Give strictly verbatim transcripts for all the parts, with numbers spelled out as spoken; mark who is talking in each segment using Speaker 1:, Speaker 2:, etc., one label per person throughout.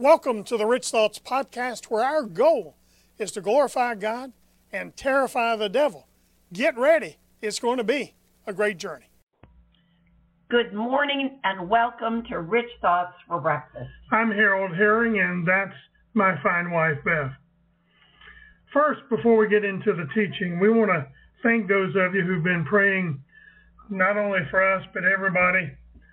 Speaker 1: Welcome to the Rich Thoughts Podcast, where our goal is to glorify God and terrify the devil. Get ready. It's going to be a great journey.
Speaker 2: Good morning and welcome to Rich Thoughts for Breakfast.
Speaker 3: I'm Harold Herring, and that's my fine wife, Beth. First, before we get into the teaching, we want to thank those of you who've been praying not only for us, but everybody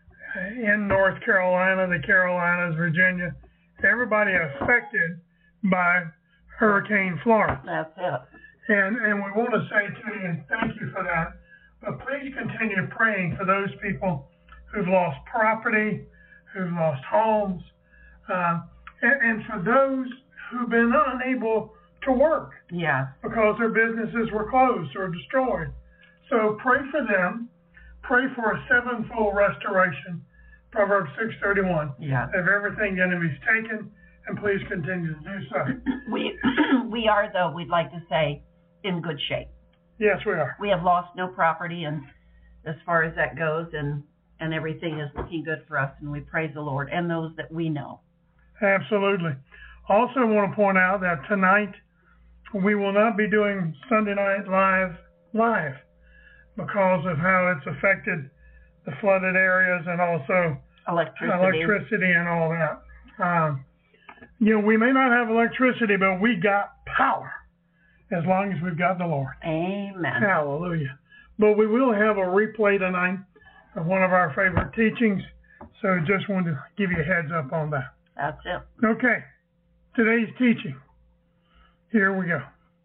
Speaker 3: in North Carolina, the Carolinas, Virginia, everybody affected by Hurricane Florence.
Speaker 2: That's it.
Speaker 3: And, and we want to say to you, thank you for that. But please continue praying for those people who've lost property, who've lost homes, uh, and, and for those who've been unable to work
Speaker 2: Yeah.
Speaker 3: because their businesses were closed or destroyed. So pray for them. Pray for a sevenfold restoration, Proverbs six thirty-one,
Speaker 2: Yeah.
Speaker 3: of everything the enemy's taken, and please continue to do so.
Speaker 2: We we are, though, we'd like to say, in good shape.
Speaker 3: Yes, we are.
Speaker 2: We have lost no property, and as far as that goes, and, and everything is looking good for us, and we praise the Lord, and those that we know.
Speaker 3: Absolutely. Also, I want to point out that tonight we will not be doing Sunday Night Live live because of how it's affected the flooded areas and also
Speaker 2: Electricity.
Speaker 3: electricity and all that. Um, you know, we may not have electricity, but we got power as long as we've got the Lord.
Speaker 2: Amen.
Speaker 3: Hallelujah. But we will have a replay tonight of one of our favorite teachings, so just wanted to give you a heads up on that.
Speaker 2: That's it.
Speaker 3: Okay, today's teaching. Here we go.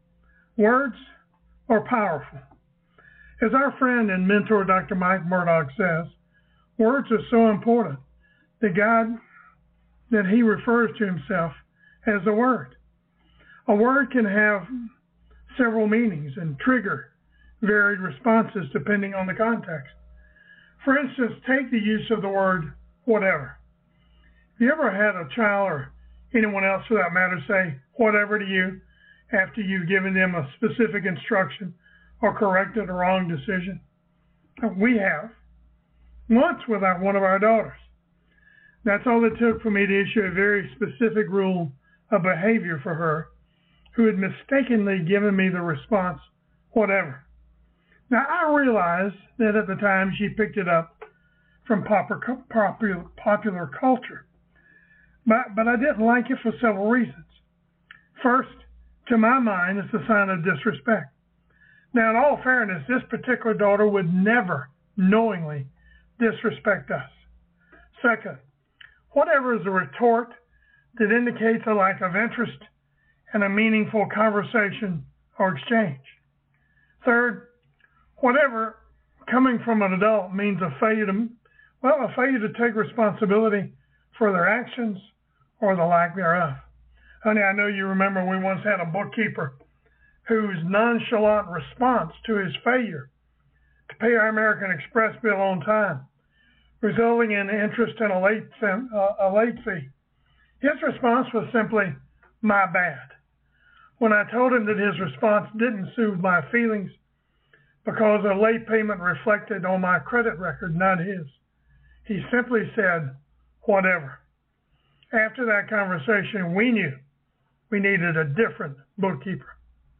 Speaker 3: Words are powerful. As our friend and mentor, Doctor Mike Murdock, says, words are so important that God, that he refers to himself as a word. A word can have several meanings and trigger varied responses depending on the context. For instance, take the use of the word whatever. Have you ever had a child or anyone else for that matter say whatever to you after you've given them a specific instruction or corrected a wrong decision? We have. Once with our, one of our daughters. That's all it took for me to issue a very specific rule of behavior for her, who had mistakenly given me the response, whatever. Now, I realized that at the time she picked it up from popular, popular, popular culture, but, but I didn't like it for several reasons. First, to my mind, it's a sign of disrespect. Now, in all fairness, this particular daughter would never knowingly disrespect us. Second, whatever is a retort that indicates a lack of interest in a meaningful conversation or exchange. Third, whatever coming from an adult means a failure to, well, a failure to take responsibility for their actions or the lack thereof. Honey, I know you remember we once had a bookkeeper whose nonchalant response to his failure to pay our American Express bill on time, resulting in interest and a late, uh, a late fee. His response was simply, my bad. When I told him that his response didn't soothe my feelings because a late payment reflected on my credit record, not his, he simply said, whatever. After that conversation, we knew we needed a different bookkeeper.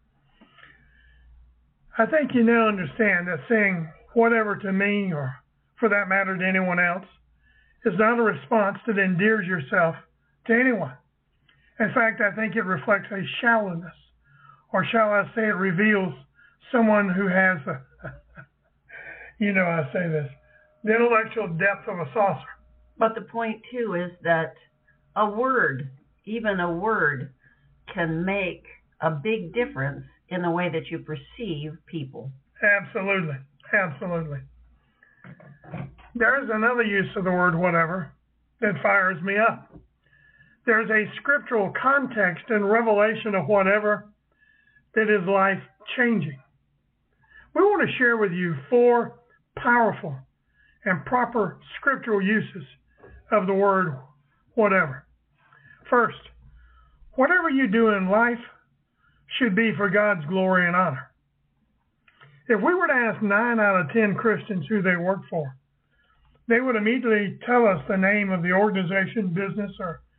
Speaker 3: I think you now understand that saying whatever to me, or for that matter to anyone else, is not a response that endears yourself to anyone. In fact, I think it reflects a shallowness, or shall I say it reveals someone who has, a, you know I say this, the intellectual depth of a saucer.
Speaker 2: But the point, too, is that a word, even a word, can make a big difference in the way that you perceive people.
Speaker 3: Absolutely. Absolutely. There's another use of the word whatever that fires me up. There's a scriptural context and revelation of whatever that is life-changing. We want to share with you four powerful and proper scriptural uses of the word whatever. First, whatever you do in life should be for God's glory and honor. If we were to ask nine out of ten Christians who they work for, they would immediately tell us the name of the organization, business, or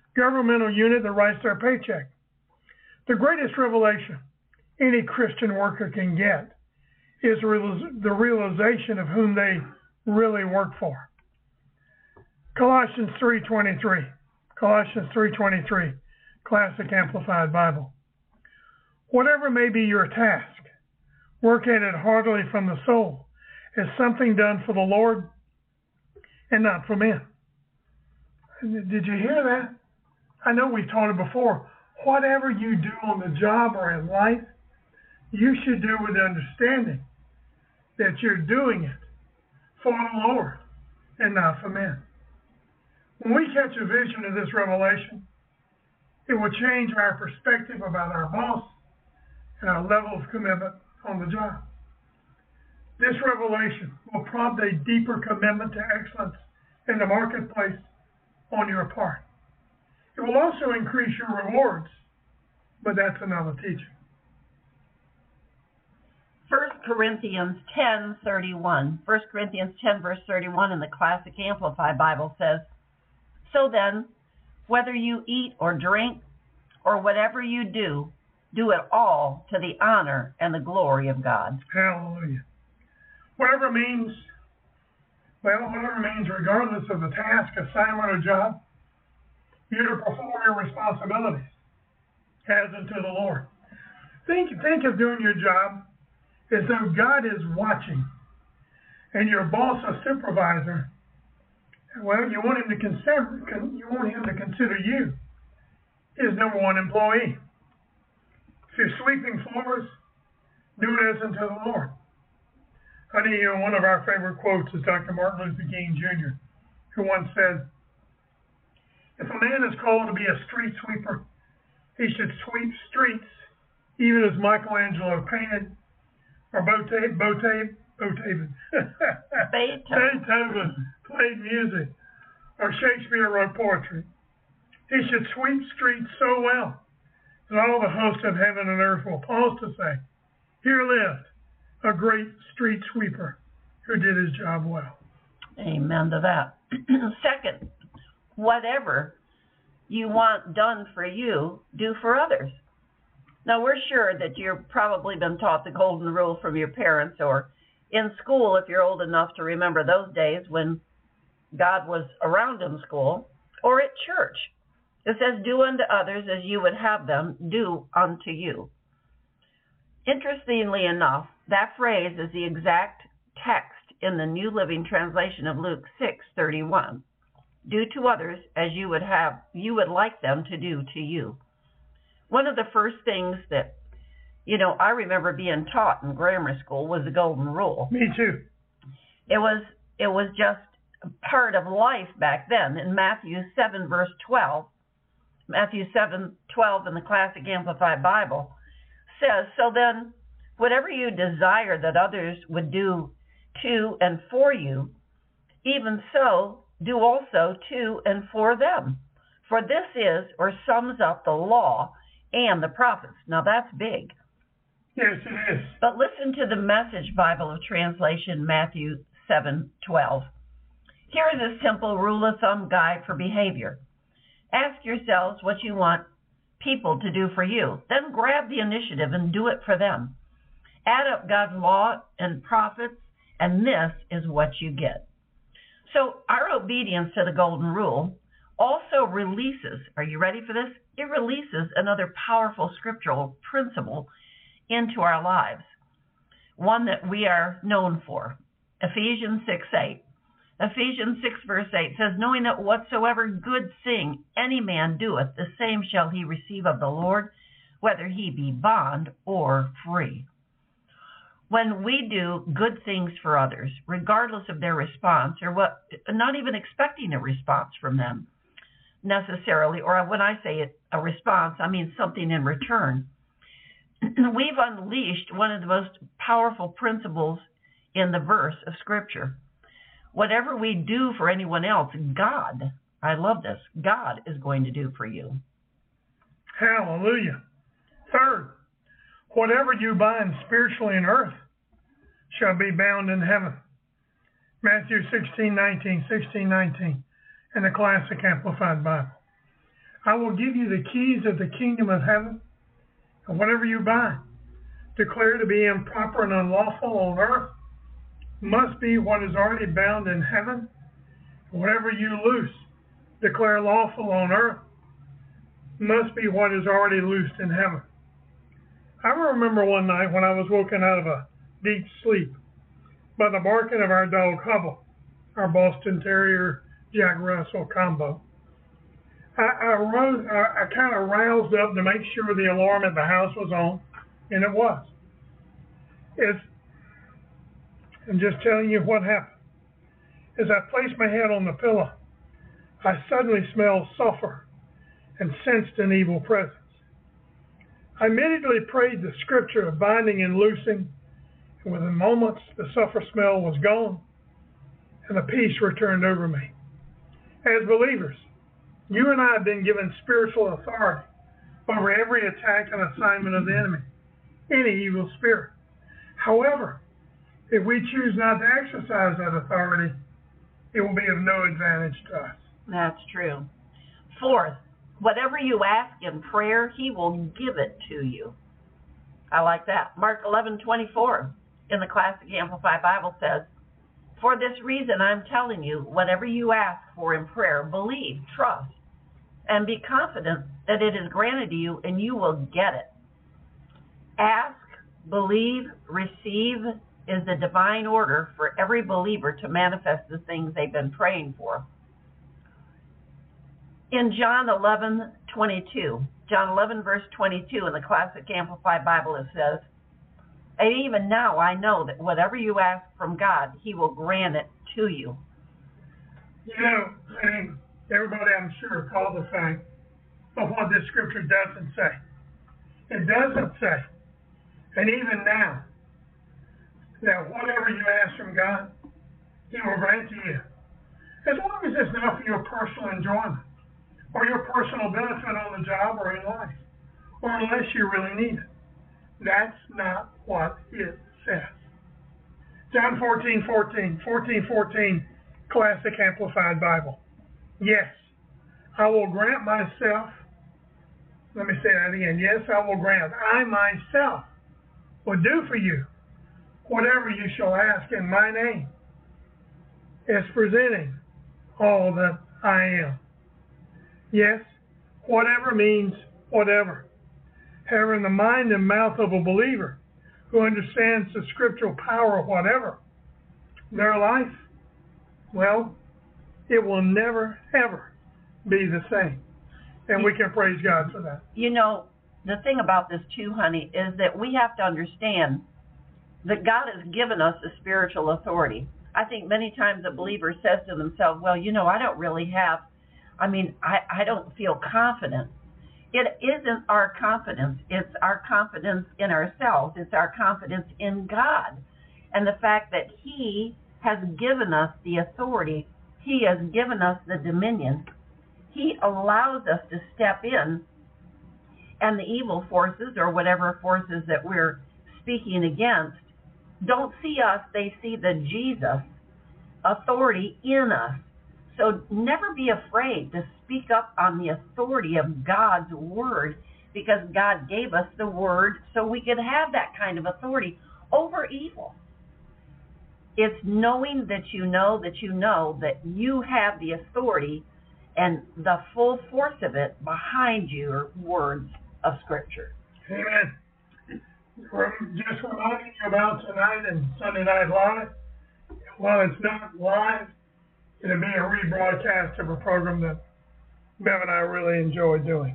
Speaker 3: governmental unit that writes their paycheck. The greatest revelation any Christian worker can get is the realization of whom they really work for. Colossians three twenty-three, Colossians three twenty-three, Classic Amplified Bible. Whatever may be your task, work at it heartily from the soul, as something done for the Lord and not for men. Did you hear that? I know we've taught it before. Whatever you do on the job or in life, you should do with the understanding that you're doing it for the Lord and not for men. When we catch a vision of this revelation, it will change our perspective about our boss and our level of commitment on the job. This revelation will prompt a deeper commitment to excellence in the marketplace on your part. It will also increase your rewards, but that's another teaching.
Speaker 2: First Corinthians ten thirty-one. First Corinthians ten verse thirty-one in the Classic Amplified Bible says, "So then, whether you eat or drink or whatever you do, do it all to the honor and the glory of God."
Speaker 3: Hallelujah. Whatever it means, well, whatever it means, regardless of the task, assignment, or job, you're to perform your responsibilities as unto the Lord. Think, think of doing your job as though God is watching, and your boss or supervisor, well, you want him to consider, you want him to consider you his number one employee. If you're sweeping floors, do it as unto the Lord. Honey, you know, one of our favorite quotes is Doctor Martin Luther King Junior, who once said, "If a man is called to be a street sweeper, he should sweep streets, even as Michelangelo painted, or Beethoven, Beethoven, Beethoven, Beethoven played music, or Shakespeare wrote poetry. He should sweep streets so well that all the hosts of heaven and earth will pause to say, 'Here lived a great street sweeper who did his job well.'"
Speaker 2: Amen to that. Second, whatever you want done for you, do for others. Now, we're sure that you've probably been taught the golden rule from your parents, or in school, if you're old enough to remember those days when God was around in school, or at church. It says, "Do unto others as you would have them do unto you." Interestingly enough, that phrase is the exact text in the New Living Translation of Luke six thirty-one. Do to others as you would have, you would like them to do to you. One of the first things that, you know, I remember being taught in grammar school was the golden rule.
Speaker 3: Me too.
Speaker 2: It was, it was just part of life back then. In Matthew seven verse twelve, Matthew seven twelve in the Classic Amplified Bible says, "So then, whatever you desire that others would do to and for you, even so do also to and for them. For this is, or sums up, the law and the prophets." Now that's big.
Speaker 3: Yes, it is.
Speaker 2: But listen to the Message Bible of Translation, Matthew seven twelve. Here is a simple rule of thumb guide for behavior. Ask yourselves what you want people to do for you. Then grab the initiative and do it for them. Add up God's law and prophets, and this is what you get. So our obedience to the golden rule also releases, are you ready for this? It releases another powerful scriptural principle into our lives, one that we are known for. Ephesians six eight. Ephesians six verse eight says, "Knowing that whatsoever good thing any man doeth, the same shall he receive of the Lord, whether he be bond or free." When we do good things for others, regardless of their response, or what, not even expecting a response from them necessarily, or when I say it, a response, I mean something in return, we've unleashed one of the most powerful principles in the verse of Scripture. Whatever we do for anyone else, God, I love this, God is going to do for you.
Speaker 3: Hallelujah. Third, whatever you bind spiritually in earth shall be bound in heaven. Matthew sixteen nineteen, sixteen nineteen, in the Classic Amplified Bible. I will give you the keys of the kingdom of heaven, and whatever you bind, declare to be improper and unlawful on earth, must be what is already bound in heaven. Whatever you loose, declare lawful on earth, must be what is already loosed in heaven. I remember one night when I was woken out of a deep sleep by the barking of our dog Hubble, our Boston Terrier Jack Russell combo. I, I, rose, I, I kind of roused up to make sure the alarm at the house was on, and it was. It's, I'm just telling you what happened. As I placed my head on the pillow, I suddenly smelled sulfur and sensed an evil presence. I immediately prayed the scripture of binding and loosing, and within moments the sulfur smell was gone and a peace returned over me. As believers, you and I have been given spiritual authority over every attack and assignment of the enemy, any evil spirit. However, if we choose not to exercise that authority, it will be of no advantage to us.
Speaker 2: That's true. Fourth, whatever you ask in prayer, he will give it to you. I like that. Mark eleven twenty-four in the Classic Amplified Bible says, for this reason I'm telling you, whatever you ask for in prayer, believe, trust, and be confident that it is granted to you and you will get it. Ask, believe, receive is the divine order for every believer to manifest the things they've been praying for. In John eleven twenty-two, John eleven verse twenty-two in the Classic Amplified Bible, it says, and even now I know that whatever you ask from God, he will grant it to you.
Speaker 3: You know, I mean, everybody I'm sure calls the fact of what this scripture doesn't say. It doesn't say, and even now, that whatever you ask from God, he will grant to you. As long as it's not for your personal enjoyment, or your personal benefit on the job or in life, or unless you really need it. That's not what it says. John fourteen fourteen, fourteen fourteen, Classic Amplified Bible. Yes, I will grant myself, let me say that again. Yes, I will grant, I myself will do for you whatever you shall ask in my name, as presenting all that I am. Yes, whatever means whatever. However, in the mind and mouth of a believer who understands the scriptural power of whatever, their life, well, it will never, ever be the same. And we can praise God for that.
Speaker 2: You know, the thing about this too, honey, is that we have to understand that God has given us a spiritual authority. I think many times a believer says to themselves, well, you know, I don't really have, I mean, I, I don't feel confident. It isn't our confidence. It's our confidence in ourselves. It's our confidence in God. And the fact that he has given us the authority. He has given us the dominion. He allows us to step in, and the evil forces or whatever forces that we're speaking against don't see us. They see the Jesus authority in us. So never be afraid to speak up on the authority of God's word, because God gave us the word so we could have that kind of authority over evil. It's knowing that you know that you know that you have the authority and the full force of it behind your words of Scripture.
Speaker 3: Amen. Just reminding you about tonight and Sunday Night Live. While it's not live, it'll be a rebroadcast of a program that Bev and I really enjoy doing.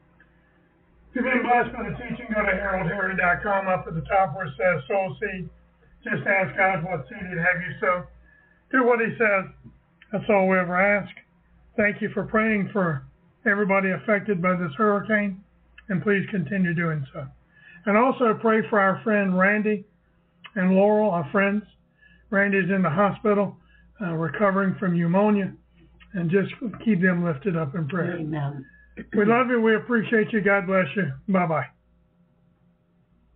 Speaker 3: If you've been blessed by the teaching, go to harold harry dot com. Up at the top where it says sow seed. Just ask God what seed he'd have you sow. Do what he says. That's all we ever ask. Thank you for praying for everybody affected by this hurricane, and please continue doing so. And also pray for our friend Randy and Laurel, our friends. Randy's in the hospital, uh, recovering from pneumonia, and just keep them lifted up in prayer.
Speaker 2: Amen.
Speaker 3: We love you. We appreciate you. God bless you. Bye-bye.